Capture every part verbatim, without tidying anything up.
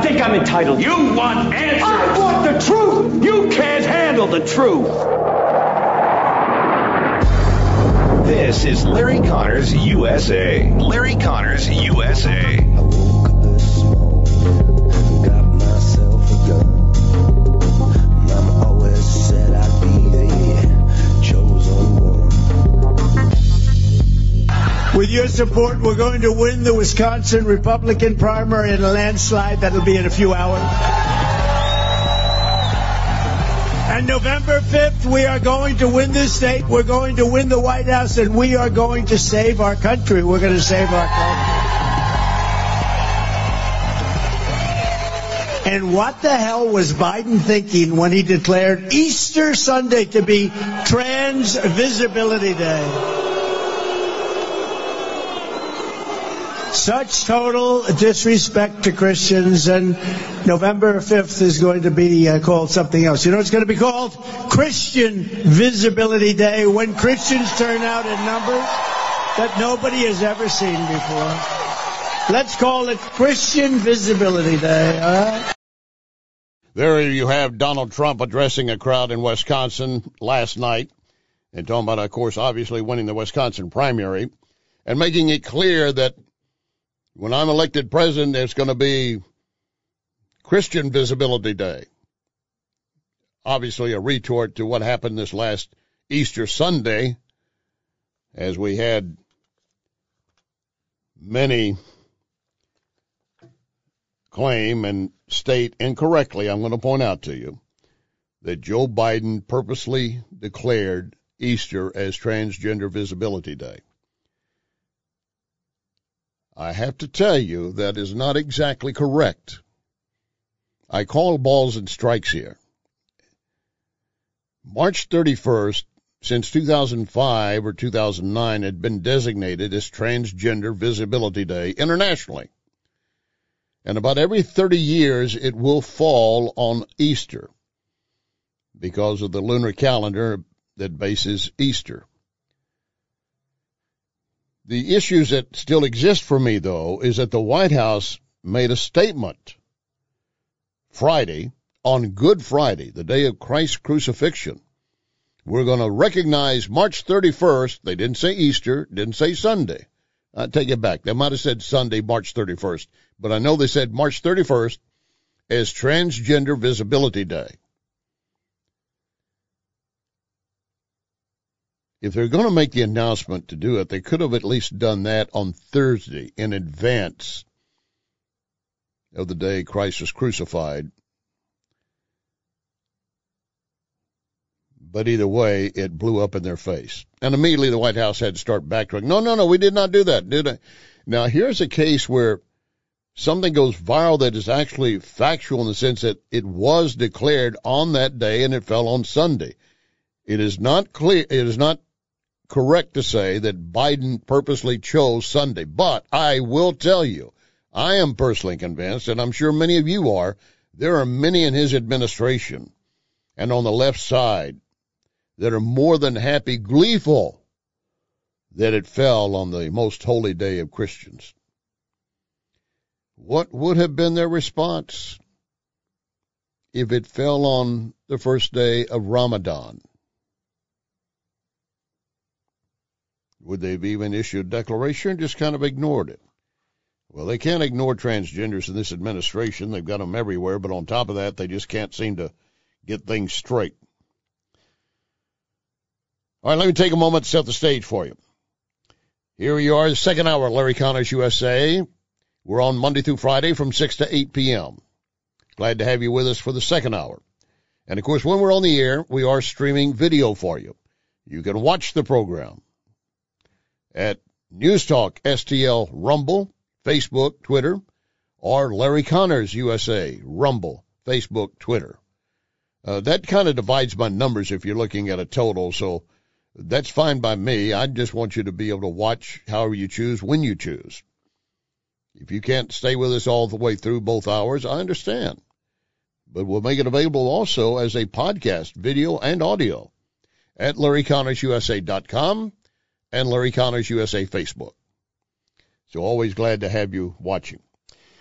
I think I'm entitled. You want answers. I want the truth. You can't handle the truth. This is Larry Connors U S A. Larry Connors U S A. I woke up this morning, got myself a gun. Mama always said I'd be the chosen one. With your support, we're going to win the Wisconsin Republican primary in a landslide. That'll be in a few hours. And November fifth, we are going to win this state. We're going to win the White House, and we are going to save our country. We're going to save our country. And what the hell was Biden thinking when he declared Easter Sunday to be Trans Visibility Day? Such total disrespect to Christians, and November fifth is going to be uh, called something else. You know, it's going to be called Christian Visibility Day, when Christians turn out in numbers that nobody has ever seen before. Let's call it Christian Visibility Day, all right? There you have Donald Trump addressing a crowd in Wisconsin last night, and talking about, of course, obviously winning the Wisconsin primary, and making it clear that when I'm elected president, there's going to be Christian Visibility Day. Obviously a retort to what happened this last Easter Sunday, as we had many claim and state incorrectly, I'm going to point out to you, that Joe Biden purposely declared Easter as Transgender Visibility Day. I have to tell you that is not exactly correct. I call balls and strikes here. March thirty-first, since two thousand five or two thousand nine, had been designated as Transgender Visibility Day internationally. And about every thirty years, it will fall on Easter because of the lunar calendar that bases Easter. The issues that still exist for me, though, is that the White House made a statement Friday, on Good Friday, the day of Christ's crucifixion. We're going to recognize March thirty-first. They didn't say Easter, didn't say Sunday. I take it back. They might have said Sunday, March thirty-first. But I know they said March thirty-first as Transgender Visibility Day. If they're going to make the announcement to do it, they could have at least done that on Thursday in advance of the day Christ was crucified. But either way, it blew up in their face. And immediately the White House had to start backtracking. No, no, no, we did not do that, did I? Now, here's a case where something goes viral that is actually factual in the sense that it was declared on that day and it fell on Sunday. It is not clear, it is not correct to say that Biden purposely chose Sunday. But I will tell you, I am personally convinced, and I'm sure many of you are, there are many in his administration and on the left side that are more than happy, gleeful, that it fell on the most holy day of Christians. What would have been their response if it fell on the first day of Ramadan? Would they have even issued a declaration or just kind of ignored it? Well, they can't ignore transgenders in this administration. They've got them everywhere, but on top of that, they just can't seem to get things straight. All right, let me take a moment to set the stage for you. Here you are, the second hour, Larry Connors U S A. We're on Monday through Friday from six to eight p.m. Glad to have you with us for the second hour. And, of course, when we're on the air, we are streaming video for you. You can watch the program at News Talk S T L Rumble, Facebook, Twitter, or Larry Connors U S A, Rumble, Facebook, Twitter. Uh, that kind of divides my numbers if you're looking at a total, so that's fine by me. I just want you to be able to watch however you choose, when you choose. If you can't stay with us all the way through both hours, I understand. But we'll make it available also as a podcast, video and audio, at Larry Connors U S A dot com and Larry Connors U S A Facebook. So always glad to have you watching.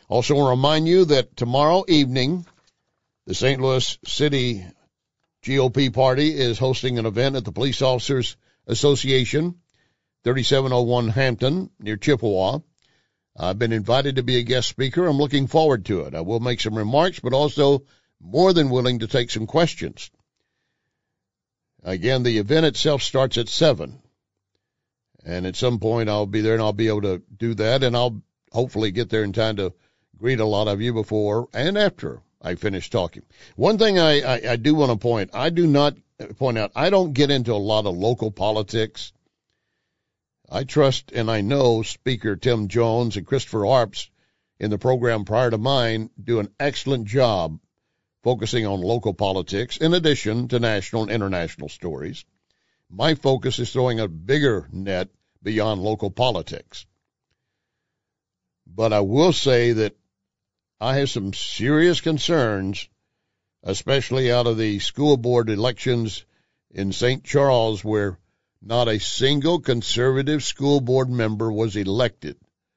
Also want to remind you that tomorrow evening, the Saint Louis City G O P party is hosting an event at the Police Officers Association, thirty-seven oh one Hampton, near Chippewa. I've been invited to be a guest speaker. I'm looking forward to it. I will make some remarks, but also more than willing to take some questions. Again, the event itself starts at seven. And at some point I'll be there and I'll be able to do that, and I'll hopefully get there in time to greet a lot of you before and after I finish talking. One thing I, I, I do want to point, I do not point out, I don't get into a lot of local politics. I trust and I know Speaker Tim Jones and Christopher Arps in the program prior to mine do an excellent job focusing on local politics in addition to national and international stories. My focus is throwing a bigger net beyond local politics. But I will say that I have some serious concerns, especially out of the school board elections in Saint Charles, where not a single conservative school board member was elected.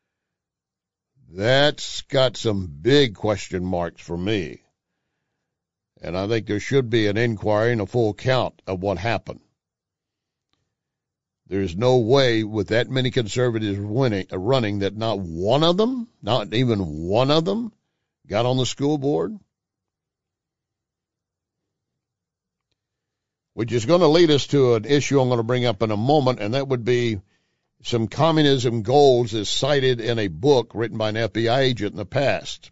That's got some big question marks for me. And I think there should be an inquiry and a full count of what happened. There's no way with that many conservatives winning, uh, running that not one of them, not even one of them, got on the school board. Which is going to lead us to an issue I'm going to bring up in a moment, and that would be some communism goals as cited in a book written by an F B I agent in the past.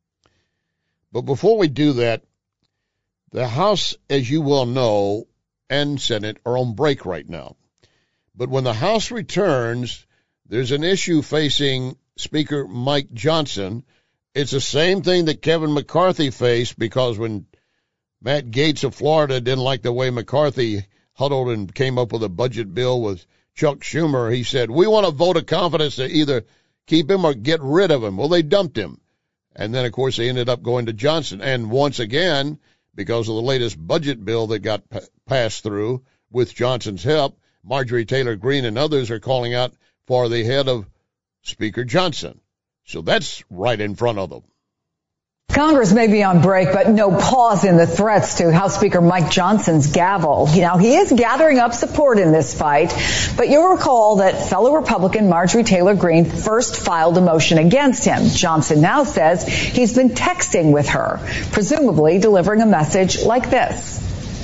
But before we do that, the House, as you well know, and Senate are on break right now. But when the House returns, there's an issue facing Speaker Mike Johnson. It's the same thing that Kevin McCarthy faced, because when Matt Gaetz of Florida didn't like the way McCarthy huddled and came up with a budget bill with Chuck Schumer, he said, we want a vote of confidence to either keep him or get rid of him. Well, they dumped him. And then, of course, they ended up going to Johnson. And once again, because of the latest budget bill that got p- passed through with Johnson's help, Marjorie Taylor Greene and others are calling out for the head of Speaker Johnson. So that's right in front of them. Congress may be on break, but no pause in the threats to House Speaker Mike Johnson's gavel. Now, he is gathering up support in this fight, but you'll recall that fellow Republican Marjorie Taylor Greene first filed a motion against him. Johnson now says he's been texting with her, presumably delivering a message like this.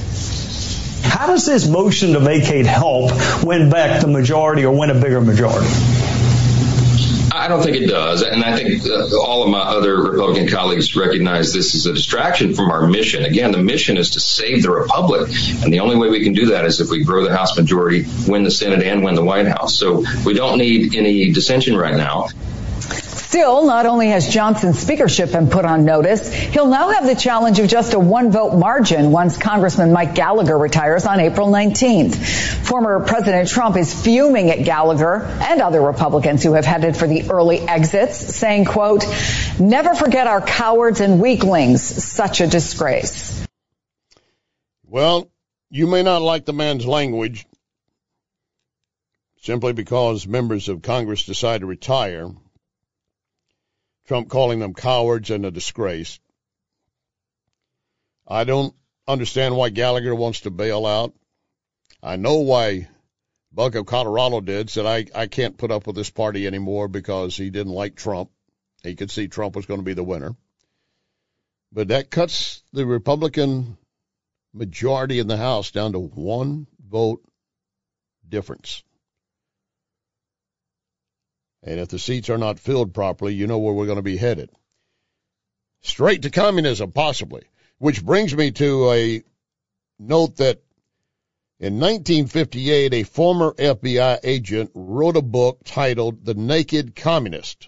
How does this motion to vacate help win back the majority or win a bigger majority? I don't think it does. And I think uh, all of my other Republican colleagues recognize this is a distraction from our mission. Again, the mission is to save the Republic. And the only way we can do that is if we grow the House majority, win the Senate, and win the White House. So we don't need any dissension right now. Still, not only has Johnson's speakership been put on notice, he'll now have the challenge of just a one-vote margin once Congressman Mike Gallagher retires on April nineteenth. Former President Trump is fuming at Gallagher and other Republicans who have headed for the early exits, saying, quote, never forget our cowards and weaklings. Such a disgrace. Well, you may not like the man's language simply because members of Congress decide to retire. Trump calling them cowards and a disgrace. I don't understand why Gallagher wants to bail out. I know why Buck of Colorado did, said I, I can't put up with this party anymore because he didn't like Trump. He could see Trump was going to be the winner. But that cuts the Republican majority in the House down to one vote difference. And if the seats are not filled properly, you know where we're going to be headed. Straight to communism, possibly. Which brings me to a note that in nineteen fifty-eight, a former F B I agent wrote a book titled The Naked Communist.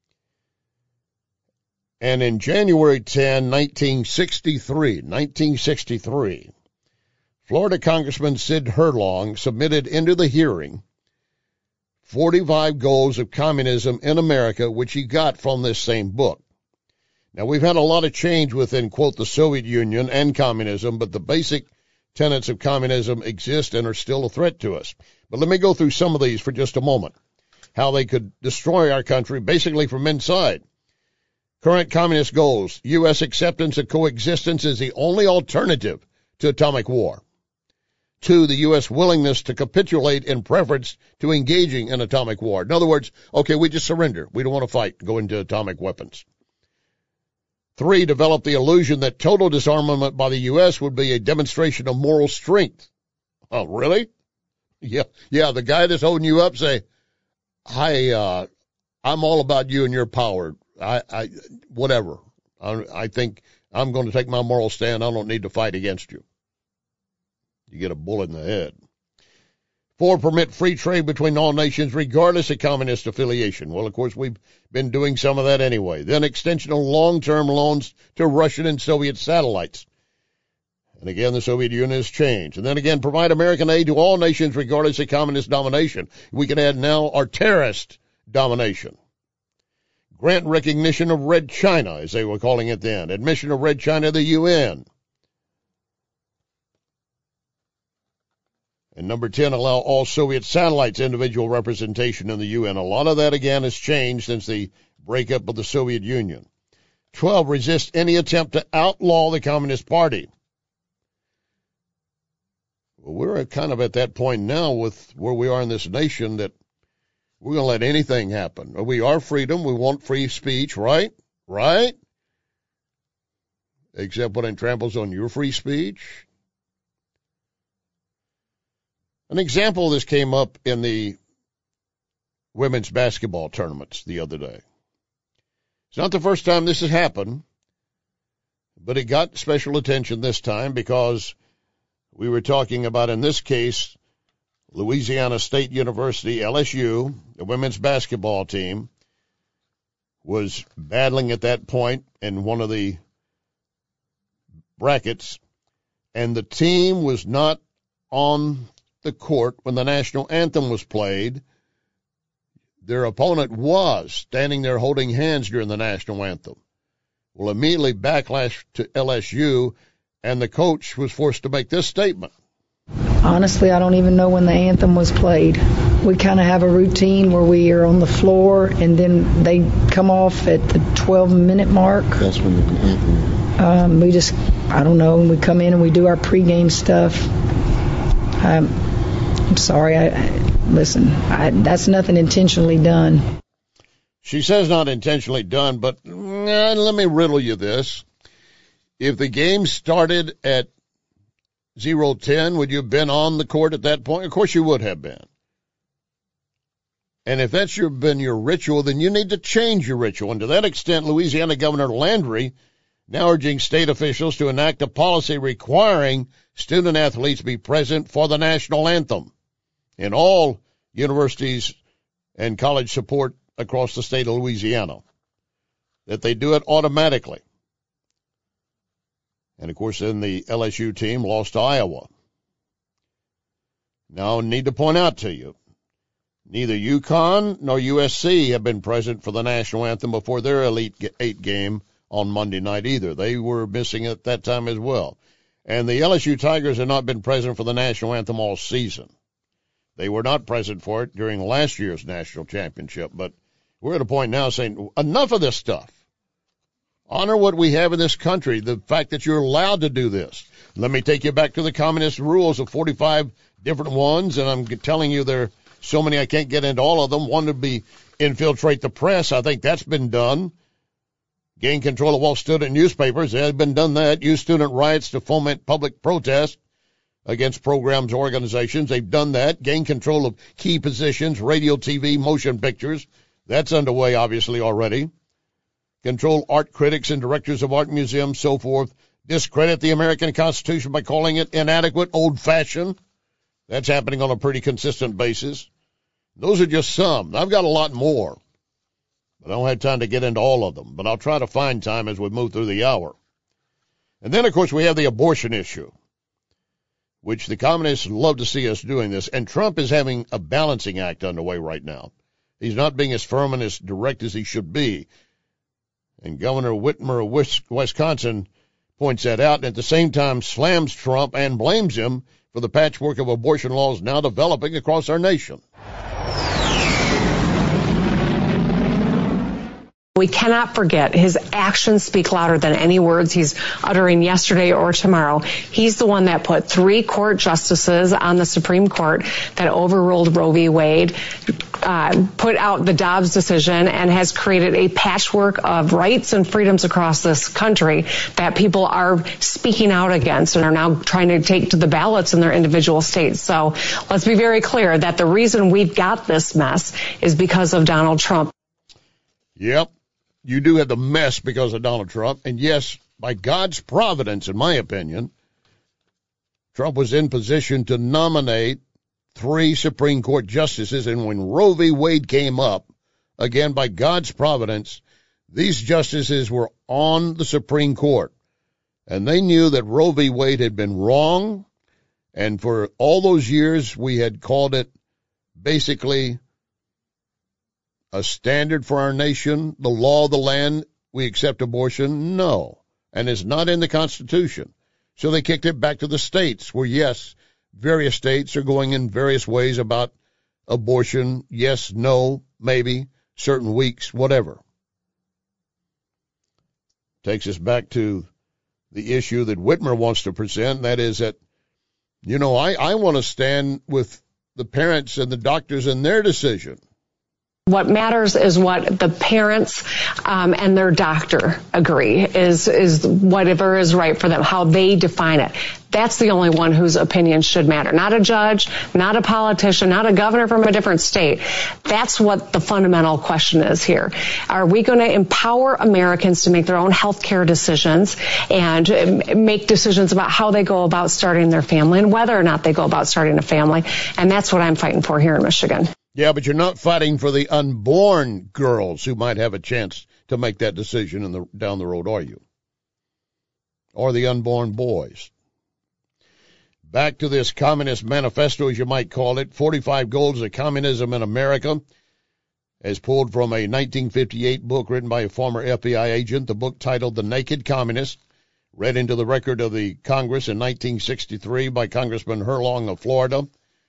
And in January tenth, nineteen sixty-three, nineteen sixty-three, Florida Congressman Sid Herlong submitted into the hearing forty-five goals of communism in America, which he got from this same book. Now, we've had a lot of change within, quote, the Soviet Union and communism, but the basic tenets of communism exist and are still a threat to us. But let me go through some of these for just a moment. How they could destroy our country basically from inside. Current communist goals. U S acceptance of coexistence is the only alternative to atomic war. Two, the U S willingness to capitulate in preference to engaging in atomic war. In other words, okay, we just surrender. We don't want to fight, go into atomic weapons. Three, develop the illusion that total disarmament by the U S would be a demonstration of moral strength. Oh, really? Yeah, yeah, the guy that's holding you up say, hi, uh, I'm all about you and your power. I, I, whatever. I, I think I'm going to take my moral stand. I don't need to fight against you. You get a bullet in the head. Four, permit free trade between all nations regardless of communist affiliation. Well, of course, we've been doing some of that anyway. Then extension of long-term loans to Russian and Soviet satellites. And again, the Soviet Union has changed. And then again, provide American aid to all nations regardless of communist domination. We can add now our terrorist domination. Grant recognition of Red China, as they were calling it then. Admission of Red China to the U N. And number ten, allow all Soviet satellites individual representation in the U N. A lot of that, again, has changed since the breakup of the Soviet Union. twelve, resist any attempt to outlaw the Communist Party. Well, we're kind of at that point now with where we are in this nation that we're going to let anything happen. We are freedom. We want free speech, right? Right? Except when it tramples on your free speech. An example of this came up in the women's basketball tournaments the other day. It's not the first time this has happened, but it got special attention this time because we were talking about, in this case, Louisiana State University, L S U, the women's basketball team, was battling at that point in one of the brackets, and the team was not on the court when the national anthem was played. Their opponent was standing there holding hands during the national anthem. Well, immediately backlash to L S U, and the coach was forced to make this statement. Honestly, I don't even know when the anthem was played. We kind of have a routine where we are on the floor, and then they come off at the twelve-minute mark. That's when the anthem. Um, we just, I don't know, we come in and we do our pregame stuff. Um, I'm sorry. I, I listen, I, that's nothing intentionally done. She says not intentionally done, but uh, let me riddle you this. If the game started at zero ten, would you have been on the court at that point? Of course you would have been. And if that's your, been your ritual, then you need to change your ritual. And to that extent, Louisiana Governor Landry now urging state officials to enact a policy requiring student athletes be present for the national anthem in all universities and college support across the state of Louisiana, that they do it automatically. And, of course, then the L S U team lost to Iowa. Now, I need to point out to you, neither UConn nor U S C have been present for the national anthem before their Elite Eight game on Monday night either. They were missing at that time as well. And the L S U Tigers have not been present for the national anthem all season. They were not present for it during last year's national championship. But we're at a point now saying, enough of this stuff. Honor what we have in this country, the fact that you're allowed to do this. Let me take you back to the communist rules of forty-five different ones, and I'm telling you there are so many I can't get into all of them. One would be infiltrate the press. I think that's been done. Gain control of all student newspapers. They've been done that. Use student riots to foment public protest against programs or organizations. They've done that. Gain control of key positions, radio, T V, motion pictures. That's underway, obviously, already. Control art critics and directors of art museums, so forth. Discredit the American Constitution by calling it inadequate, old-fashioned. That's happening on a pretty consistent basis. Those are just some. I've got a lot more, but I don't have time to get into all of them. But I'll try to find time as we move through the hour. And then, of course, we have the abortion issue, which the communists love to see us doing this. And Trump is having a balancing act underway right now. He's not being as firm and as direct as he should be. And Governor Whitmer of Wisconsin points that out and at the same time slams Trump and blames him for the patchwork of abortion laws now developing across our nation. we cannot forget his actions speak louder than any words he's uttering yesterday or tomorrow. He's the one that put three court justices on the Supreme Court that overruled Roe v. Wade, uh, put out the Dobbs decision, and has created a patchwork of rights and freedoms across this country that people are speaking out against and are now trying to take to the ballots in their individual states. So let's be very clear that the reason we've got this mess is because of Donald Trump. Yep, you do have the mess because of Donald Trump. And yes, by God's providence, in my opinion, Trump was in position to nominate three Supreme Court justices. And when Roe v. Wade came up, again, by God's providence, these justices were on the Supreme Court. And they knew that Roe v. Wade had been wrong. And for all those years, we had called it basically a standard for our nation, the law of the land. We accept abortion? No. And it's not in the Constitution. So they kicked it back to the states where, yes, various states are going in various ways about abortion. Yes, no, maybe, certain weeks, whatever. Takes us back to the issue that Whitmer wants to present. That is that, you know, I, I want to stand with the parents and the doctors in their decision. What matters is what the parents um, and their doctor agree is is whatever is right for them, how they define it. That's the only one whose opinion should matter. Not a judge, not a politician, not a governor from a different state. That's what the fundamental question is here. Are we going to empower Americans to make their own health care decisions and make decisions about how they go about starting their family and whether or not they go about starting a family? And that's what I'm fighting for here in Michigan. Yeah, but you're not fighting for the unborn girls who might have a chance to make that decision in the, down the road, are you? Or the unborn boys. Back to this Communist Manifesto, as you might call it, forty-five Goals of Communism in America, as pulled from a nineteen fifty-eight book written by a former F B I agent, the book titled The Naked Communist, read into the record of the Congress in nineteen sixty-three by Congressman Herlong of Florida.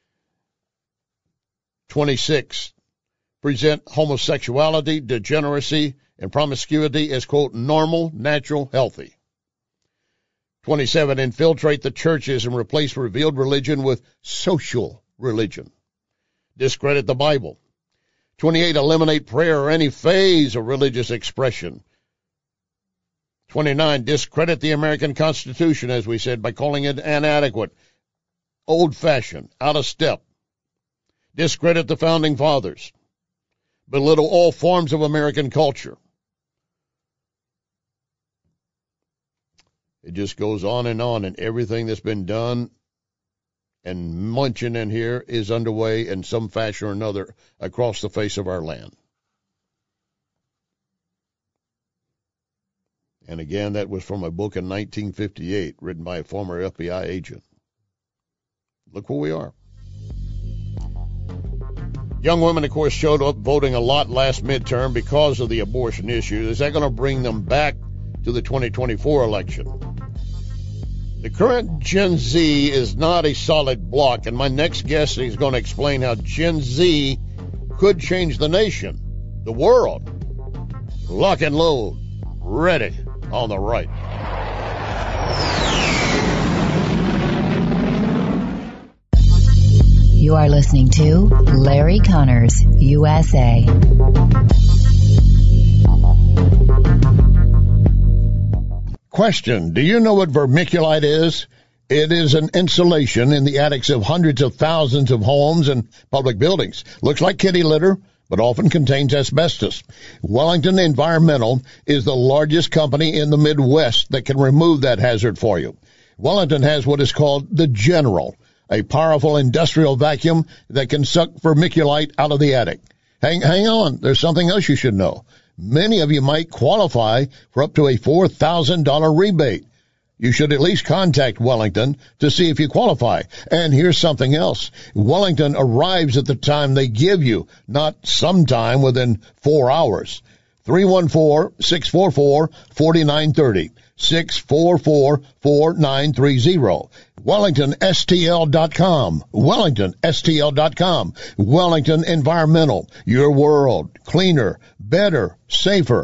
twenty-six, present homosexuality, degeneracy, and promiscuity as, quote, normal, natural, healthy. twenty-seven, infiltrate the churches and replace revealed religion with social religion. Discredit the Bible. twenty-eight, eliminate prayer or any phase of religious expression. twenty-nine, discredit the American Constitution, as we said, by calling it inadequate, old-fashioned, out of step. Discredit the Founding Fathers. Belittle all forms of American culture. It just goes on and on, and everything that's been done and mentioned in here is underway in some fashion or another across the face of our land. And again, that was from a book in nineteen fifty-eight, written by a former F B I agent. Look where we are. Young women, of course, showed up voting a lot last midterm because of the abortion issue. Is that going to bring them back to the twenty twenty-four election? The current Gen Z is not a solid block, and my next guest is going to explain how Gen Z could change the nation, the world. Lock and load, ready on the right. You are listening to Larry Connors, U S A. Question, do you know what vermiculite is? It is an insulation in the attics of hundreds of thousands of homes and public buildings. Looks like kitty litter, but often contains asbestos. Wellington Environmental is the largest company in the Midwest that can remove that hazard for you. Wellington has what is called the General, a powerful industrial vacuum that can suck vermiculite out of the attic. Hang, hang on, there's something else you should know. Many of you might qualify for up to a four thousand dollars rebate. You should at least contact Wellington to see if you qualify. And here's something else. Wellington arrives at the time they give you, not sometime within four hours. three one four, six four four, four nine three zero. six four four, four nine three zero. Wellington S T L dot com. Wellington S T L dot com. Wellington Environmental. Your world. Cleaner, better, safer.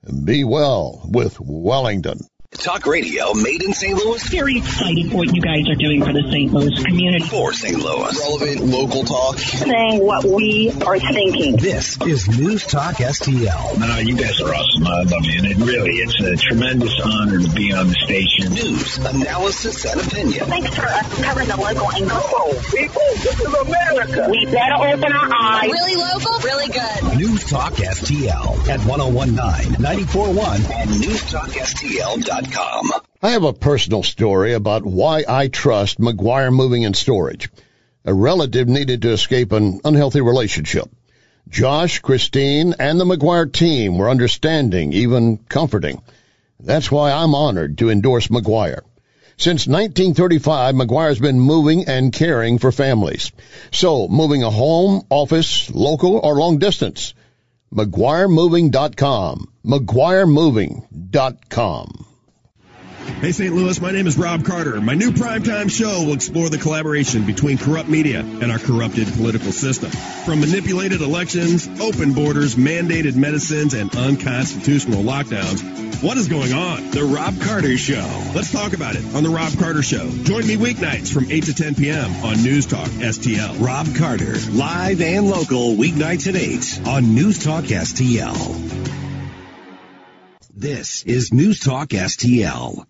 Be well with Wellington. Talk radio made in Saint Louis. Very excited for what you guys are doing for the Saint Louis community. For Saint Louis. Relevant local talk. Saying what we are thinking. This is News Talk S T L. No, you guys are awesome. I love you. And it really, it's a tremendous honor to be on the station. News, analysis, and opinion. Thanks for us covering the local angle. Oh, people, this is America. We better open our eyes. Really local, really good. News Talk S T L at ten nineteen, ninety-four point one and news talk S T L dot com. I have a personal story about why I trust McGuire Moving and Storage. A relative needed to escape an unhealthy relationship. Josh, Christine, and the McGuire team were understanding, even comforting. That's why I'm honored to endorse McGuire. Since nineteen thirty-five, McGuire's been moving and caring for families. So, moving a home, office, local, or long distance, McGuire Moving dot com. McGuire Moving dot com. Hey, Saint Louis, my name is Rob Carter. My new primetime show will explore the collaboration between corrupt media and our corrupted political system. From manipulated elections, open borders, mandated medicines, and unconstitutional lockdowns, what is going on? The Rob Carter Show. Let's talk about it on The Rob Carter Show. Join me weeknights from eight to ten p.m. on News Talk S T L. Rob Carter, live and local, weeknights at eight on News Talk S T L. This is News Talk S T L.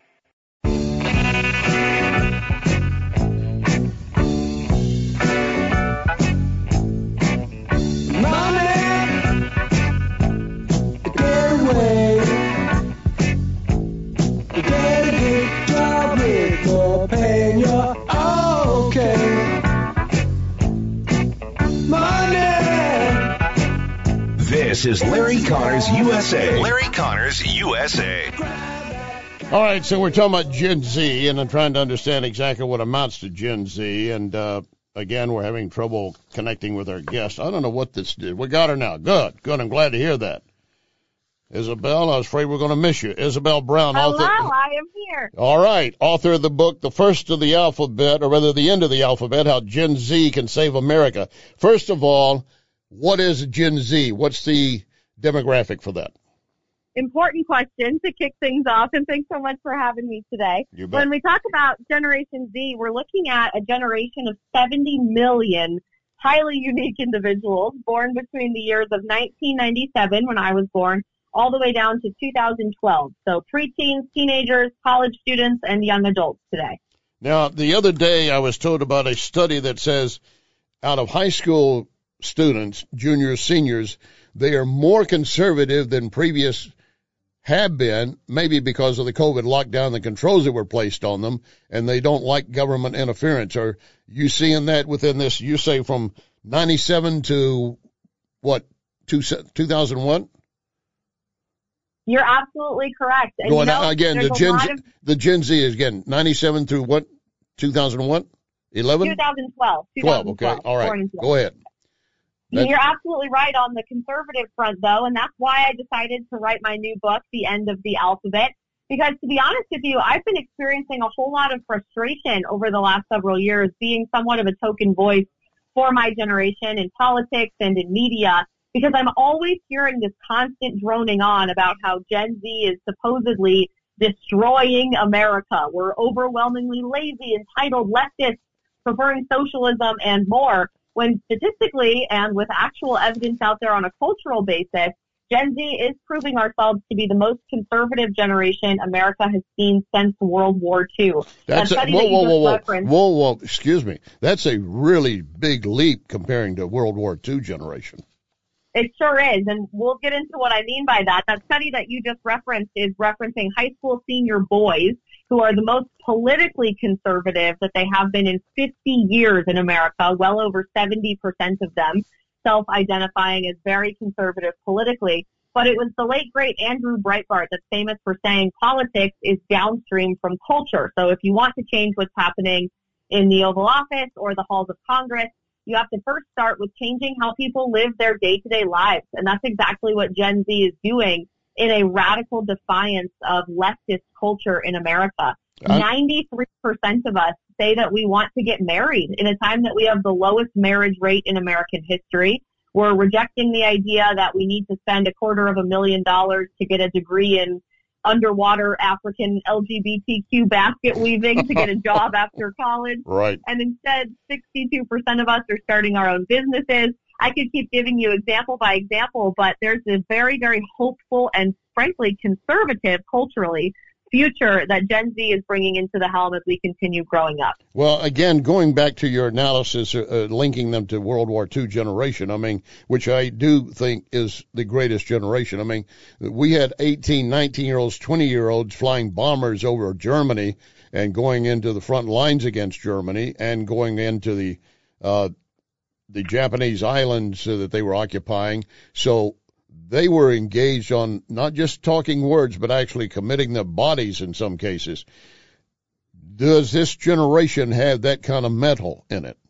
This is Larry Connors U S A. Larry Connors U S A. All right, so we're talking about Gen Z, and I'm trying to understand exactly what amounts to Gen Z. And uh, again, we're having trouble connecting with our guest. I don't know what this did. We got her now. Good, good. I'm glad to hear that. Isabel, I was afraid we were going to miss you. Isabel Brown. Hello, author. I am here. All right, author of the book, The First of the Alphabet, or rather the End of the Alphabet, How Gen Z Can Save America. First of all, what is Gen Z? What's the demographic for that? Important question to kick things off, and thanks so much for having me today. You bet. When we talk about Generation Z, we're looking at a generation of seventy million highly unique individuals born between the years of nineteen ninety-seven, when I was born, all the way down to two thousand twelve. So preteens, teenagers, college students, and young adults today. Now, the other day I was told about a study that says out of high school students, juniors, seniors, they are more conservative than previous have been, maybe because of the COVID lockdown, the controls that were placed on them, and they don't like government interference. Are you seeing that within this? You say from ninety-seven to what, two thousand one? You're absolutely correct. And Going you know, again, the there's a Gen, lot Z, of the Gen Z is again ninety-seven through what? two thousand one? eleven? twenty twelve. twelve, okay. All right. Go ahead. That, You're absolutely right on the conservative front, though, and that's why I decided to write my new book, The End of the Alphabet, because to be honest with you, I've been experiencing a whole lot of frustration over the last several years, being somewhat of a token voice for my generation in politics and in media, because I'm always hearing this constant droning on about how Gen Z is supposedly destroying America. We're overwhelmingly lazy, entitled, leftist, preferring socialism and more, when statistically and with actual evidence out there on a cultural basis, Gen Z is proving ourselves to be the most conservative generation America has seen since World War Two. That's a, that whoa, whoa, whoa, whoa, referenced, whoa, whoa, excuse me. That's a really big leap comparing to World War Two generation. It sure is, and we'll get into what I mean by that. That study that you just referenced is referencing high school senior boys who are the most politically conservative that they have been in fifty years in America, well over seventy percent of them self-identifying as very conservative politically. But it was the late, great Andrew Breitbart that's famous for saying politics is downstream from culture. So if you want to change what's happening in the Oval Office or the halls of Congress, you have to first start with changing how people live their day-to-day lives. And that's exactly what Gen Z is doing in a radical defiance of leftist culture in America. Uh, ninety-three percent of us say that we want to get married in a time that we have the lowest marriage rate in American history. We're rejecting the idea that we need to spend a quarter of a million dollars to get a degree in underwater African L G B T Q basket weaving to get a job after college. Right. And instead, sixty-two percent of us are starting our own businesses. I could keep giving you example by example, but there's a very, very hopeful and frankly conservative culturally future that Gen Z is bringing into the helm as we continue growing up. Well, again, going back to your analysis, uh, linking them to World War Two generation, I mean, which I do think is the greatest generation. I mean, we had eighteen, nineteen-year-olds, twenty-year-olds flying bombers over Germany and going into the front lines against Germany and going into the uh, the Japanese islands uh, that they were occupying. So they were engaged on not just talking words, but actually committing their bodies in some cases. Does this generation have that kind of mettle in it?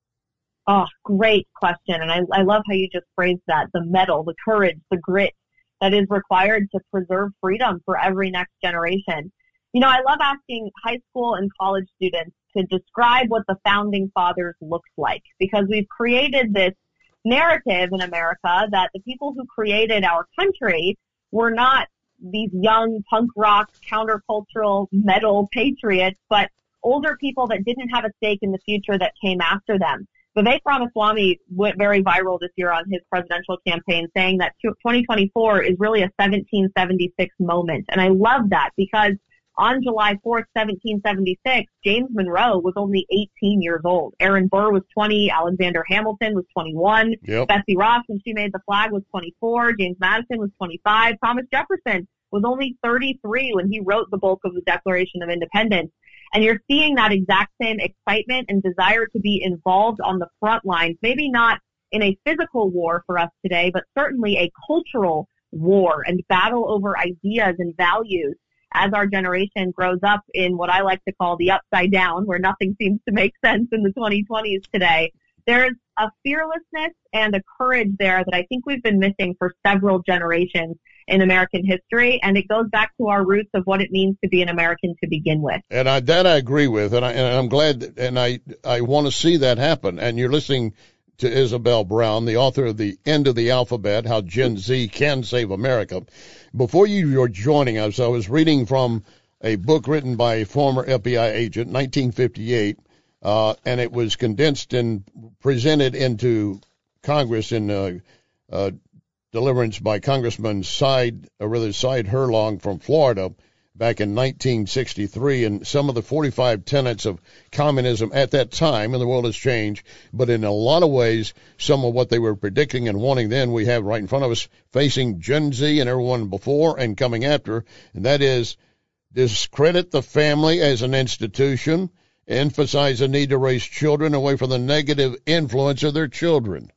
Oh, great question. And I, I love how you just phrased that, the mettle, the courage, the grit that is required to preserve freedom for every next generation. You know, I love asking high school and college students to describe what the founding fathers looked like, because we've created this narrative in America that the people who created our country were not these young punk rock, countercultural, metal patriots, but older people that didn't have a stake in the future that came after them. Vivek Ramaswamy went very viral this year on his presidential campaign, saying that twenty twenty-four is really a seventeen seventy-six moment. And I love that, because on July fourth, seventeen seventy-six, James Monroe was only eighteen years old. Aaron Burr was twenty. Alexander Hamilton was twenty-one. Yep. Betsy Ross, when she made the flag, was twenty-four. James Madison was twenty-five. Thomas Jefferson was only thirty-three when he wrote the bulk of the Declaration of Independence. And you're seeing that exact same excitement and desire to be involved on the front lines, maybe not in a physical war for us today, but certainly a cultural war and battle over ideas and values as our generation grows up in what I like to call the upside down, where nothing seems to make sense in the twenty twenties today. There's a fearlessness and a courage there that I think we've been missing for several generations in American history, and it goes back to our roots of what it means to be an American to begin with. And I, that I agree with, and, I, and I'm glad, that, and I, I want to see that happen. And you're listening to Isabel Brown, the author of The End of the Alphabet, How Gen Z Can Save America. Before you were joining us, I was reading from a book written by a former F B I agent, nineteen fifty-eight, uh, and it was condensed and presented into Congress in uh, uh, deliverance by Congressman Side, or rather Side Herlong from Florida, back in nineteen sixty-three, and some of the forty-five tenets of communism at that time, and the world has changed, but in a lot of ways, some of what they were predicting and wanting then, we have right in front of us, facing Gen Z and everyone before and coming after, and that is discredit the family as an institution, emphasize the need to raise children away from the negative influence of their children,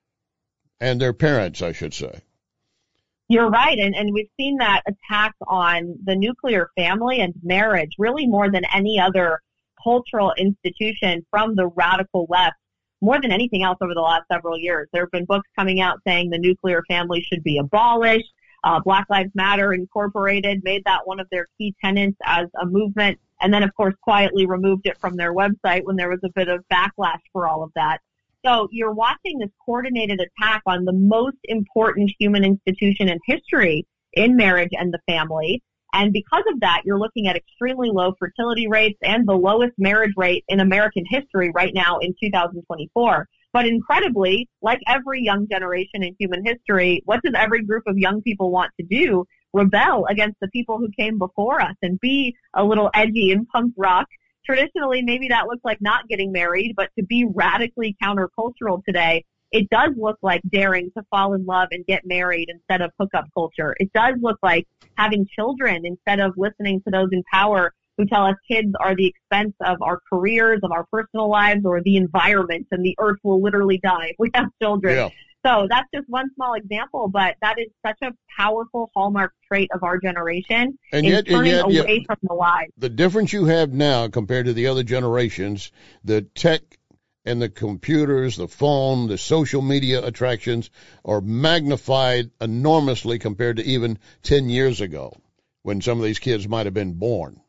and their parents, I should say. You're right, and, and we've seen that attack on the nuclear family and marriage really more than any other cultural institution from the radical left, more than anything else over the last several years. There have been books coming out saying the nuclear family should be abolished. Uh, Black Lives Matter Incorporated made that one of their key tenets as a movement, and then, of course, quietly removed it from their website when there was a bit of backlash for all of that. So you're watching this coordinated attack on the most important human institution in history in marriage and the family. And because of that, you're looking at extremely low fertility rates and the lowest marriage rate in American history right now in two thousand twenty-four. But incredibly, like every young generation in human history, what does every group of young people want to do? Rebel against the people who came before us and be a little edgy and punk rock. Traditionally, maybe that looks like not getting married, but to be radically countercultural today, it does look like daring to fall in love and get married instead of hookup culture. It does look like having children instead of listening to those in power who tell us kids are the expense of our careers, of our personal lives, or the environment, and the earth will literally die if we have children. Yeah. So that's just one small example, but that is such a powerful hallmark trait of our generation, and in yet, turning and yet, away yeah, from the lies. The difference you have now compared to the other generations, the tech and the computers, the phone, the social media attractions are magnified enormously compared to even ten years ago when some of these kids might have been born.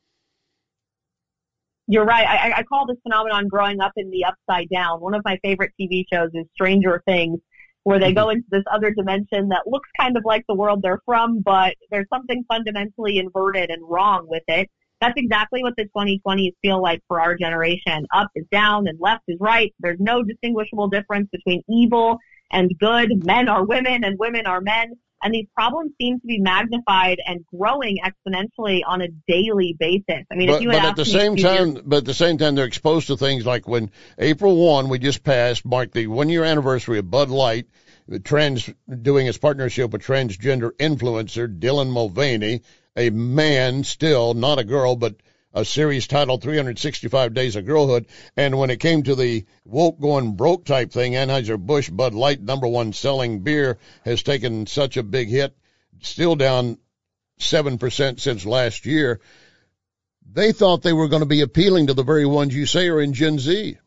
You're right. I, I call this phenomenon growing up in the upside down. One of my favorite T V shows is Stranger Things, where they go into this other dimension that looks kind of like the world they're from, but there's something fundamentally inverted and wrong with it. That's exactly what the twenty twenties feel like for our generation. Up is down and left is right. There's no distinguishable difference between evil and good. Men are women and women are men. And these problems seem to be magnified and growing exponentially on a daily basis. I mean, but, if you had but asked at the me same a few time, years- but at the same time, they're exposed to things like when April first we just passed marked the one year anniversary of Bud Light, the trans doing its partnership with transgender influencer Dylan Mulvaney, a man still, not a girl, but a series titled three hundred sixty-five Days of Girlhood. And when it came to the woke going broke type thing, Anheuser-Busch Bud Light, number one selling beer, has taken such a big hit, still down seven percent since last year. They thought they were going to be appealing to the very ones you say are in Gen Z.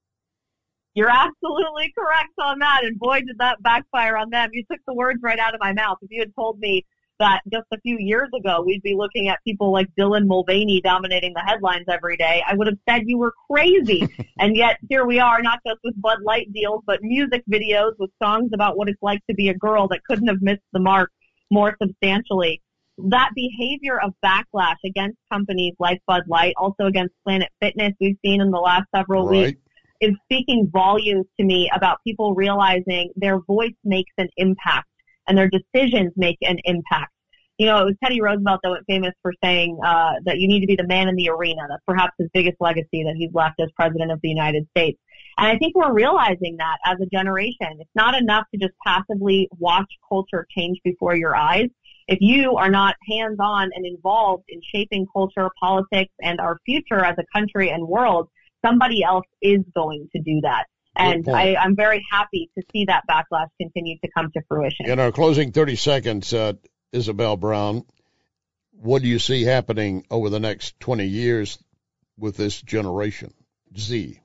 You're absolutely correct on that. And boy, did that backfire on them. You took the words right out of my mouth. If you had told me that just a few years ago we'd be looking at people like Dylan Mulvaney dominating the headlines every day, I would have said you were crazy. And yet here we are, not just with Bud Light deals, but music videos with songs about what it's like to be a girl that couldn't have missed the mark more substantially. That behavior of backlash against companies like Bud Light, also against Planet Fitness we've seen in the last several Right. weeks, is speaking volumes to me about people realizing their voice makes an impact and their decisions make an impact. You know, it was Teddy Roosevelt that went famous for saying uh, that you need to be the man in the arena. That's perhaps his biggest legacy that he's left as president of the United States. And I think we're realizing that as a generation. It's not enough to just passively watch culture change before your eyes. If you are not hands-on and involved in shaping culture, politics, and our future as a country and world, somebody else is going to do that. And I, I'm very happy to see that backlash continue to come to fruition. In our closing thirty seconds, uh, Isabel Brown, what do you see happening over the next twenty years with this generation, Z?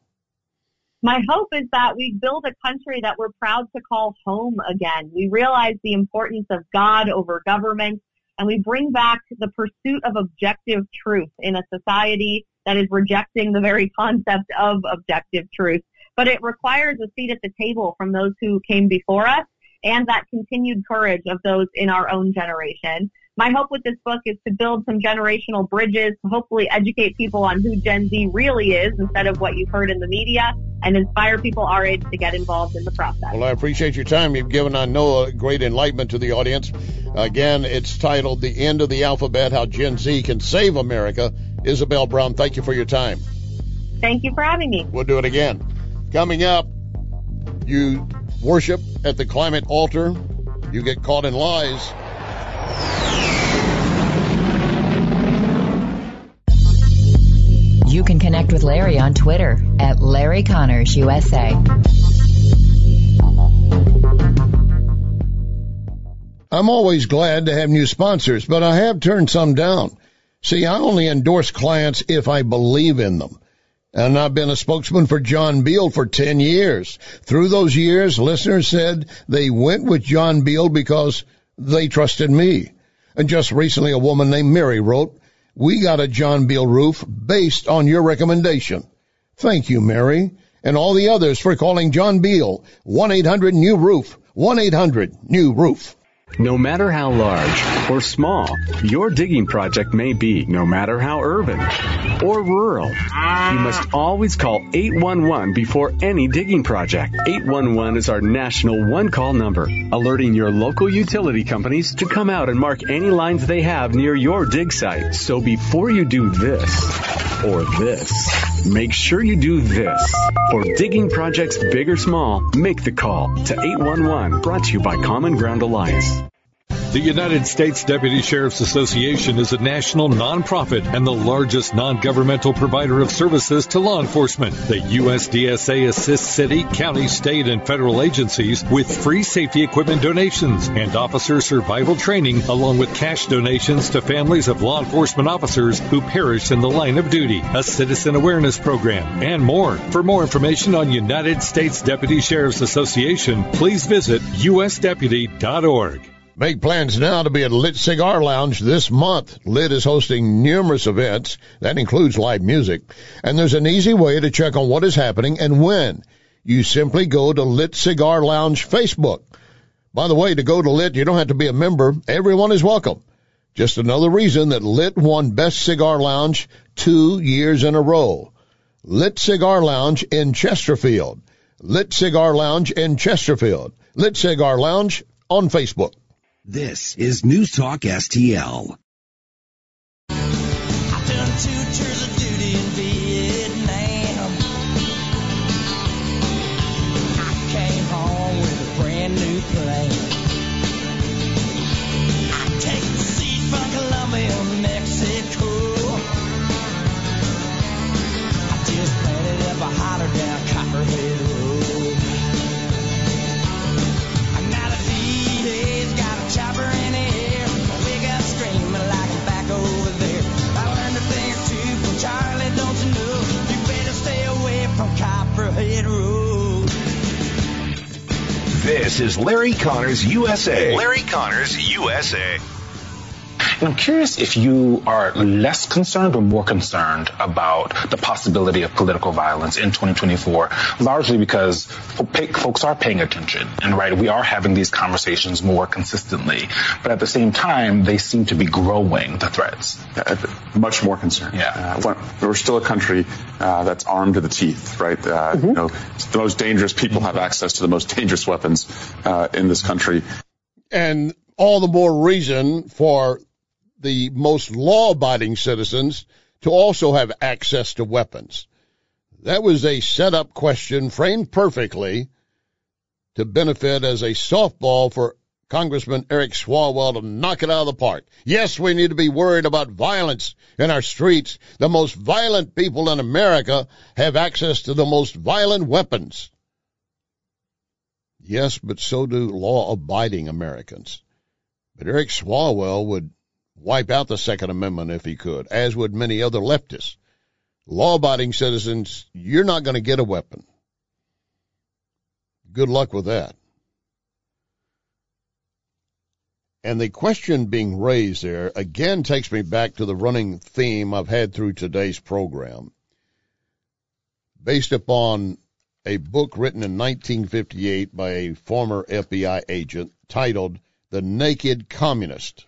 My hope is that we build a country that we're proud to call home again. We realize the importance of God over government, and we bring back the pursuit of objective truth in a society that is rejecting the very concept of objective truth. But it requires a seat at the table from those who came before us and that continued courage of those in our own generation. My hope with this book is to build some generational bridges, to hopefully educate people on who Gen Z really is instead of what you've heard in the media, and inspire people our age to get involved in the process. Well, I appreciate your time. You've given, I know, a great enlightenment to the audience. Again, it's titled The End of the Alphabet, How Gen Z Can Save America. Isabel Brown, thank you for your time. Thank you for having me. We'll do it again. Coming up, you worship at the climate altar. You get caught in lies. You can connect with Larry on Twitter at Larry Connors U S A. I'm always glad to have new sponsors, but I have turned some down. See, I only endorse clients if I believe in them. And I've been a spokesman for John Beal for ten years. Through those years, listeners said they went with John Beal because they trusted me. And just recently, a woman named Mary wrote, "We got a John Beal roof based on your recommendation." Thank you, Mary, and all the others for calling John Beal. one eight hundred new roof. one eight hundred new roof. No matter how large or small your digging project may be, no matter how urban or rural, you must always call eight one one before any digging project. eight one one is our national one-call number, alerting your local utility companies to come out and mark any lines they have near your dig site. So before you do this or this, make sure you do this. For digging projects big or small, make the call to eight one one, brought to you by Common Ground Alliance. The United States Deputy Sheriff's Association is a national nonprofit and the largest non-governmental provider of services to law enforcement. The U S D S A assists city, county, state, and federal agencies with free safety equipment donations and officer survival training, along with cash donations to families of law enforcement officers who perished in the line of duty, a citizen awareness program, and more. For more information on United States Deputy Sheriff's Association, please visit U S deputy dot org. Make plans now to be at Lit Cigar Lounge this month. Lit is hosting numerous events. That includes live music. And there's an easy way to check on what is happening and when. You simply go to Lit Cigar Lounge Facebook. By the way, to go to Lit, you don't have to be a member. Everyone is welcome. Just another reason that Lit won Best Cigar Lounge two years in a row. Lit Cigar Lounge in Chesterfield. Lit Cigar Lounge in Chesterfield. Lit Cigar Lounge on Facebook. This is News Talk S T L. I've done two tours of duty in Vietnam. I came home with a brand new plane. I take the seat from Colombia, Mexico. I just planted up a holler down Copperhead Road. I got a D-Day's got a chopper in the air. I wake up screaming like I'm back over there. I learned a thing or two from Charlie, don't you know? You better stay away from Copperhead Road. This is Larry Connors U S A. Larry Connors U S A. And I'm curious if you are less concerned or more concerned about the possibility of political violence in twenty twenty-four, largely because folks are paying attention. And right, we are having these conversations more consistently. But at the same time, they seem to be growing, the threats. Uh, much more concerned. Yeah. Uh, we're still a country uh, that's armed to the teeth, right? Uh, mm-hmm. You know, the most dangerous people have access to the most dangerous weapons uh, in this country. And all the more reason for the most law-abiding citizens to also have access to weapons. That was a set-up question framed perfectly to benefit as a softball for Congressman Eric Swalwell to knock it out of the park. Yes, we need to be worried about violence in our streets. The most violent people in America have access to the most violent weapons. Yes, but so do law-abiding Americans. But Eric Swalwell would wipe out the Second Amendment if he could, as would many other leftists. Law-abiding citizens, you're not going to get a weapon. Good luck with that. And the question being raised there, again, takes me back to the running theme I've had through today's program, based upon a book written in nineteen fifty-eight by a former F B I agent titled The Naked Communist.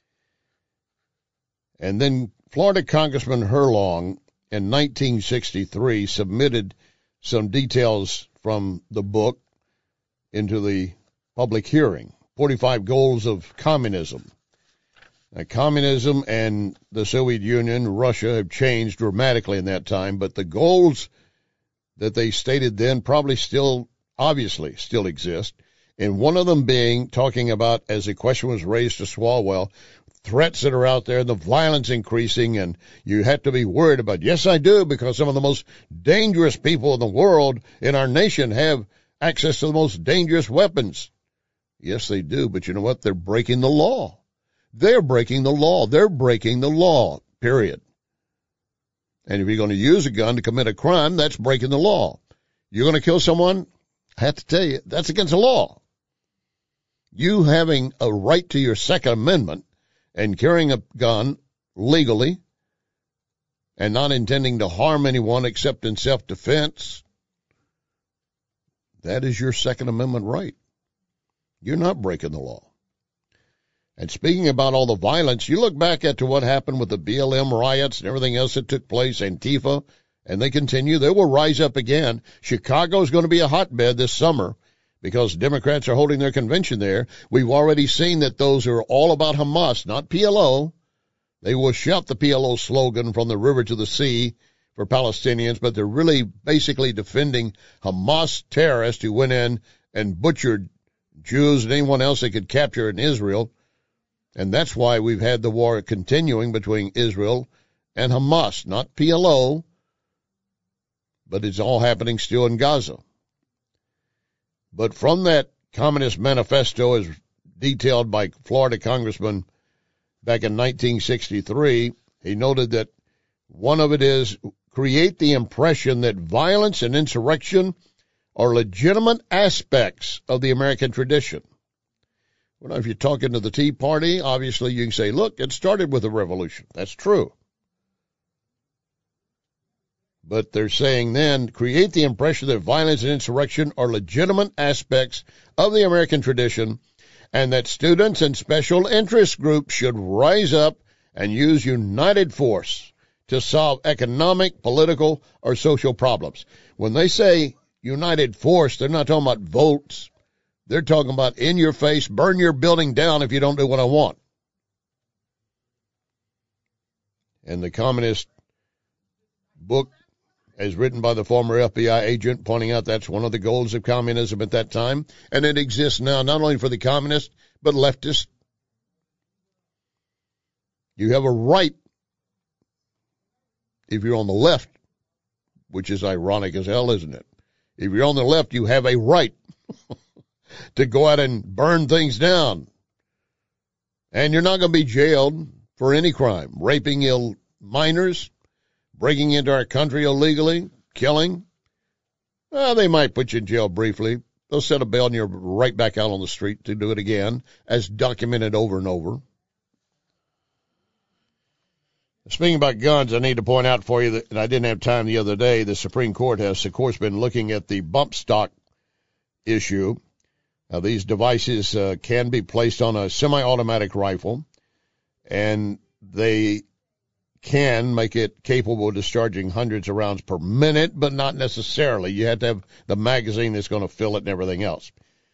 And then Florida Congressman Herlong in nineteen sixty-three submitted some details from the book into the public hearing, forty-five Goals of Communism. Now, communism and the Soviet Union, Russia, have changed dramatically in that time, but the goals that they stated then probably still, obviously, still exist. And one of them being talking about, as the question was raised to Swalwell, threats that are out there, the violence increasing, and you have to be worried about. Yes, I do, because some of the most dangerous people in the world, in our nation, have access to the most dangerous weapons. Yes, they do, but you know what? They're breaking the law. They're breaking the law. They're breaking the law, period. And if you're going to use a gun to commit a crime, that's breaking the law. You're going to kill someone? I have to tell you, that's against the law. You having a right to your Second Amendment and carrying a gun legally and not intending to harm anyone except in self-defense, that is your Second Amendment right. You're not breaking the law. And speaking about all the violence, you look back at to what happened with the B L M riots and everything else that took place, Antifa, and they continue. They will rise up again. Chicago's going to be a hotbed this summer because Democrats are holding their convention there. We've already seen that those are all about Hamas, not P L O. They will shout the P L O slogan from the river to the sea for Palestinians, but they're really basically defending Hamas terrorists who went in and butchered Jews and anyone else they could capture in Israel. And that's why we've had the war continuing between Israel and Hamas, not P L O, but it's all happening still in Gaza. But from that Communist Manifesto, as detailed by Florida Congressman back in nineteen sixty-three, he noted that one of it is create the impression that violence and insurrection are legitimate aspects of the American tradition. Well, if you're talking to the Tea Party, obviously you can say, look, it started with a revolution. That's true. But they're saying then, create the impression that violence and insurrection are legitimate aspects of the American tradition, and that students and special interest groups should rise up and use united force to solve economic, political, or social problems. When they say united force, they're not talking about votes. They're talking about in your face, burn your building down if you don't do what I want. And the communist book, as written by the former F B I agent, pointing out that's one of the goals of communism at that time. And it exists now not only for the communists, but leftists. You have a right, if you're on the left, which is ironic as hell, isn't it? If you're on the left, you have a right to go out and burn things down. And you're not going to be jailed for any crime. Raping ill minors, breaking into our country illegally, killing. Well, they might put you in jail briefly. They'll set a bail and you're right back out on the street to do it again, as documented over and over. Speaking about guns, I need to point out for you that, and I didn't have time the other day, the Supreme Court has, of course, been looking at the bump stock issue. Now, these devices uh, can be placed on a semi-automatic rifle, and they can make it capable of discharging hundreds of rounds per minute, but not necessarily. You have to have the magazine that's going to fill it and everything else.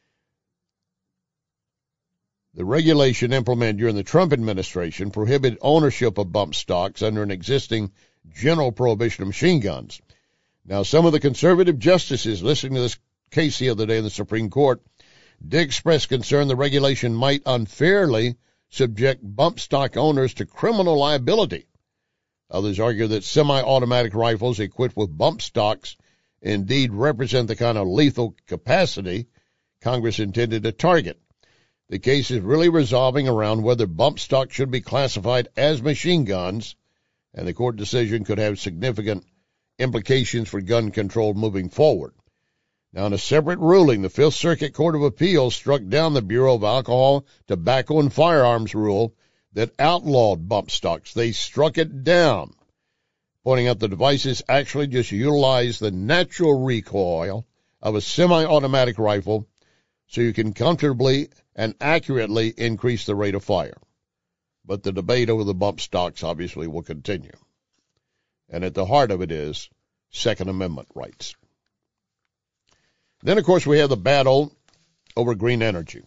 The regulation implemented during the Trump administration prohibited ownership of bump stocks under an existing general prohibition of machine guns. Now, some of the conservative justices listening to this case the other day in the Supreme Court did express concern the regulation might unfairly subject bump stock owners to criminal liability. Others argue that semi-automatic rifles equipped with bump stocks indeed represent the kind of lethal capacity Congress intended to target. The case is really resolving around whether bump stocks should be classified as machine guns, and the court decision could have significant implications for gun control moving forward. Now, in a separate ruling, the Fifth Circuit Court of Appeals struck down the Bureau of Alcohol, Tobacco, and Firearms rule that outlawed bump stocks. They struck it down, pointing out the devices actually just utilize the natural recoil of a semi-automatic rifle so you can comfortably and accurately increase the rate of fire. But the debate over the bump stocks obviously will continue. And at the heart of it is Second Amendment rights. Then, of course, we have the battle over green energy.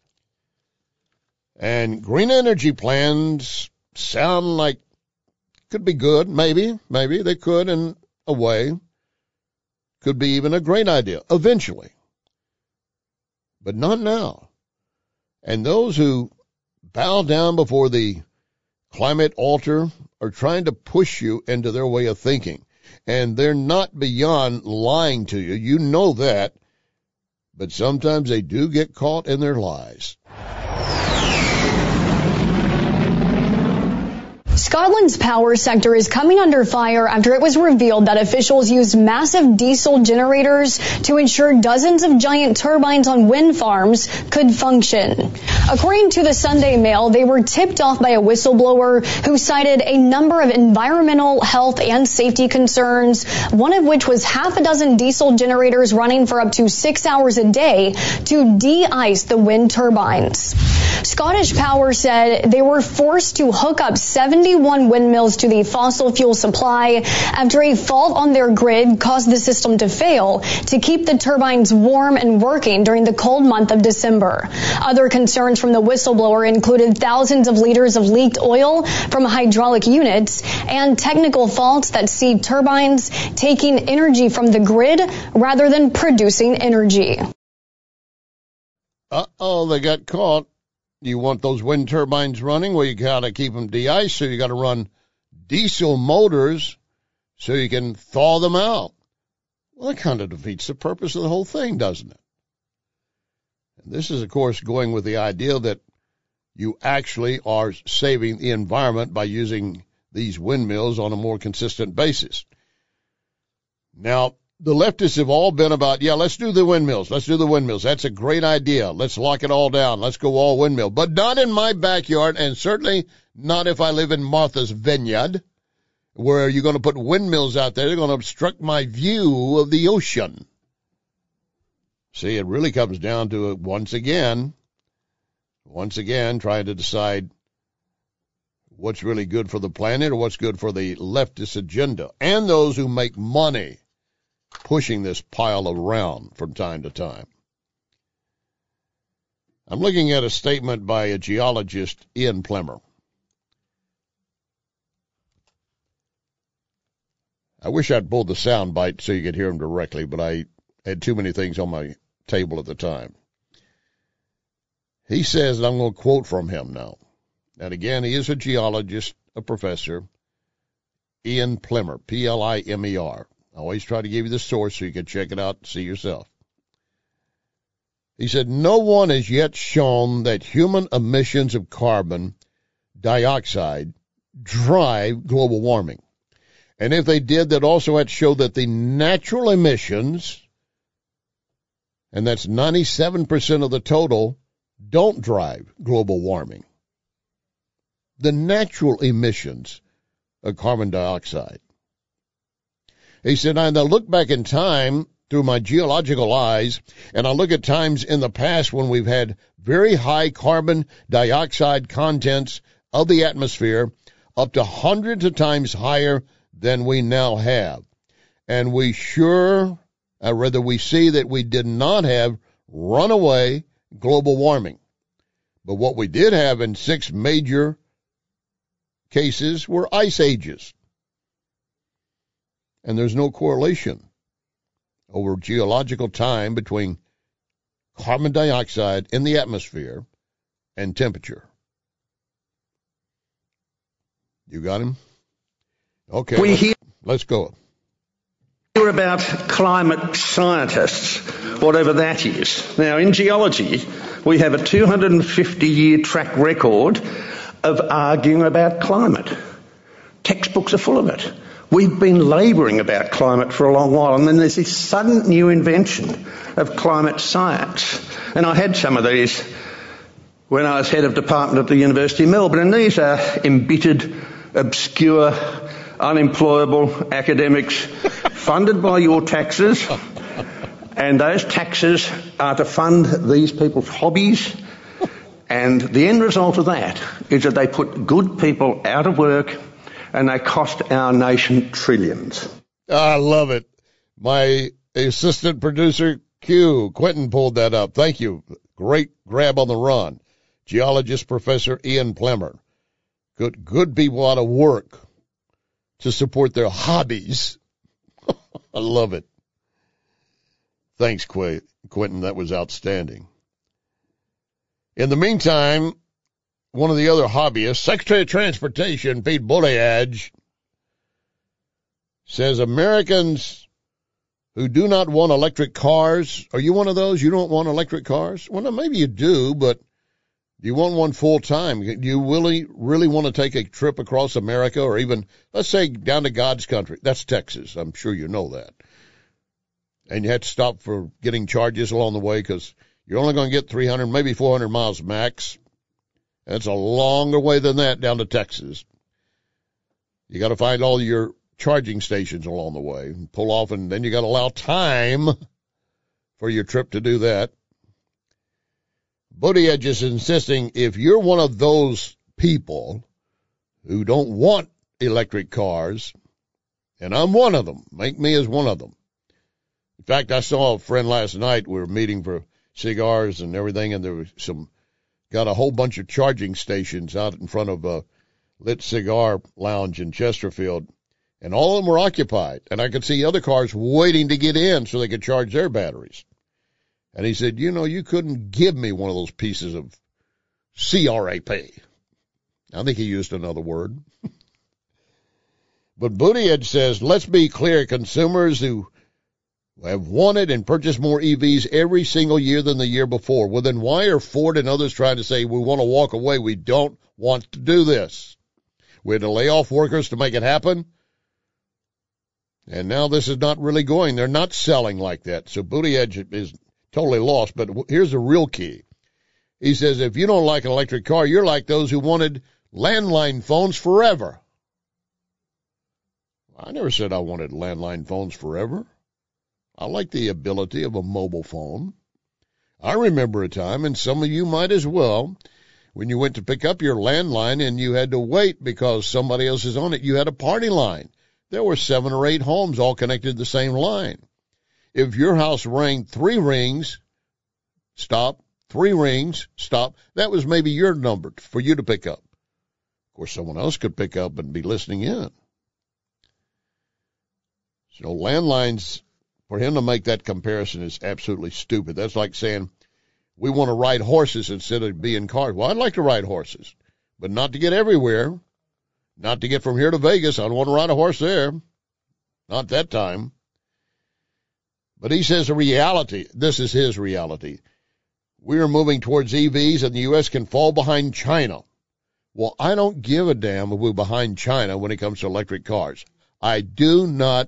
And green energy plans sound like could be good, maybe, maybe they could in a way. Could be even a great idea, eventually. But not now. And those who bow down before the climate altar are trying to push you into their way of thinking. And they're not beyond lying to you. You know that. But sometimes they do get caught in their lies. Scotland's power sector is coming under fire after it was revealed that officials used massive diesel generators to ensure dozens of giant turbines on wind farms could function. According to the Sunday Mail, they were tipped off by a whistleblower who cited a number of environmental, health, and safety concerns, one of which was half a dozen diesel generators running for up to six hours a day to de-ice the wind turbines. Scottish Power said they were forced to hook up seventy-one windmills to the fossil fuel supply after a fault on their grid caused the system to fail to keep the turbines warm and working during the cold month of December. Other concerns from the whistleblower included thousands of liters of leaked oil from hydraulic units and technical faults that see turbines taking energy from the grid rather than producing energy. Uh-oh, they got caught. You want those wind turbines running? Well, you got to keep them de-iced, so you got to run diesel motors so you can thaw them out. Well, that kind of defeats the purpose of the whole thing, doesn't it? And this is, of course, going with the idea that you actually are saving the environment by using these windmills on a more consistent basis. Now, the leftists have all been about, yeah, let's do the windmills. Let's do the windmills. That's a great idea. Let's lock it all down. Let's go all windmill. But not in my backyard, and certainly not if I live in Martha's Vineyard where you're going to put windmills out there. They're going to obstruct my view of the ocean. See, it really comes down to, it once again, once again, trying to decide what's really good for the planet or what's good for the leftist agenda and those who make money pushing this pile around from time to time. I'm looking at a statement by a geologist, Ian Plemmer. I wish I'd pulled the sound bite so you could hear him directly, but I had too many things on my table at the time. He says, and I'm going to quote from him now, and again, he is a geologist, a professor, Ian Plemmer, P L I M E R. I always try to give you the source so you can check it out and see yourself. He said, no one has yet shown that human emissions of carbon dioxide drive global warming. And if they did, they'd also have to show that the natural emissions, and that's ninety-seven percent of the total, don't drive global warming. The natural emissions of carbon dioxide. He said, and I look back in time through my geological eyes, and I look at times in the past when we've had very high carbon dioxide contents of the atmosphere, up to hundreds of times higher than we now have. And we sure, uh, rather we see that we did not have runaway global warming. But what we did have in six major cases were ice ages. And there's no correlation over geological time between carbon dioxide in the atmosphere and temperature. You got him? Okay, we let's, hear, let's go. hear about climate scientists, whatever that is. Now, in geology, we have a two hundred fifty year track record of arguing about climate. Textbooks are full of it. We've been labouring about climate for a long while, and then there's this sudden new invention of climate science. And I had some of these when I was head of department at the University of Melbourne, and these are embittered, obscure, unemployable academics funded by your taxes, and those taxes are to fund these people's hobbies, and the end result of that is that they put good people out of work and they cost our nation trillions. I love it. My assistant producer, Q, Quentin, pulled that up. Thank you. Great grab on the run. Geologist Professor Ian Plemmer. Good, good people out of work to support their hobbies. I love it. Thanks, Qu- Quentin. That was outstanding. In the meantime, one of the other hobbyists, Secretary of Transportation, Pete Buttigieg, says Americans who do not want electric cars, are you one of those? You don't want electric cars? Well, no, maybe you do, but do you want one full time? Do you really, really want to take a trip across America or even, let's say, down to God's country? That's Texas. I'm sure you know that. And you have to stop for getting charges along the way because you're only going to get three hundred, maybe four hundred miles max. That's a longer way than that down to Texas. You got to find all your charging stations along the way and pull off, and then you got to allow time for your trip to do that. Buttigieg is insisting if you're one of those people who don't want electric cars, and I'm one of them, make me as one of them. In fact, I saw a friend last night. We were meeting for cigars and everything, and there was some, got a whole bunch of charging stations out in front of a lit cigar lounge in Chesterfield, and all of them were occupied. And I could see other cars waiting to get in so they could charge their batteries. And he said, you know, you couldn't give me one of those pieces of C R A P. I think he used another word. But Buttigieg says, let's be clear, consumers who have wanted and purchased more E Vs every single year than the year before. Well, then why are Ford and others trying to say we want to walk away? We don't want to do this. We had to lay off workers to make it happen. And now this is not really going. They're not selling like that. So Buttigieg is totally lost. But here's the real key. He says, if you don't like an electric car, you're like those who wanted landline phones forever. I never said I wanted landline phones forever. I like the ability of a mobile phone. I remember a time, and some of you might as well, when you went to pick up your landline and you had to wait because somebody else is on it. You had a party line. There were seven or eight homes all connected to the same line. If your house rang three rings, stop, three rings, stop, that was maybe your number for you to pick up. Of course, someone else could pick up and be listening in. So landlines, for him to make that comparison is absolutely stupid. That's like saying we want to ride horses instead of being cars. Well, I'd like to ride horses, but not to get everywhere. Not to get from here to Vegas. I don't want to ride a horse there. Not that time. But he says the reality, this is his reality. We are moving towards E Vs and the U S can fall behind China. Well, I don't give a damn if we're behind China when it comes to electric cars. I do not,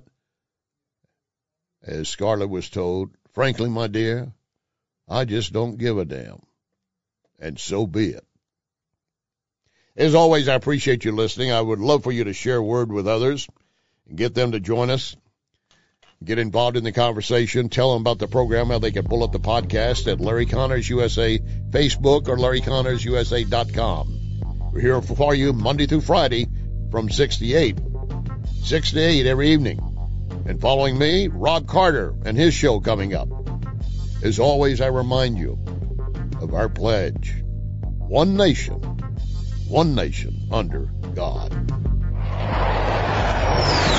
as Scarlett was told, frankly, my dear, I just don't give a damn. And so be it. As always, I appreciate you listening. I would love for you to share word with others and get them to join us. Get involved in the conversation. Tell them about the program, how they can pull up the podcast at Larry Connors U S A Facebook or Larry Connors U S A dot com. We're here for you Monday through Friday from six to eight. six to eight every evening. And following me, Rob Carter and his show coming up. As always, I remind you of our pledge. One nation. One nation under God.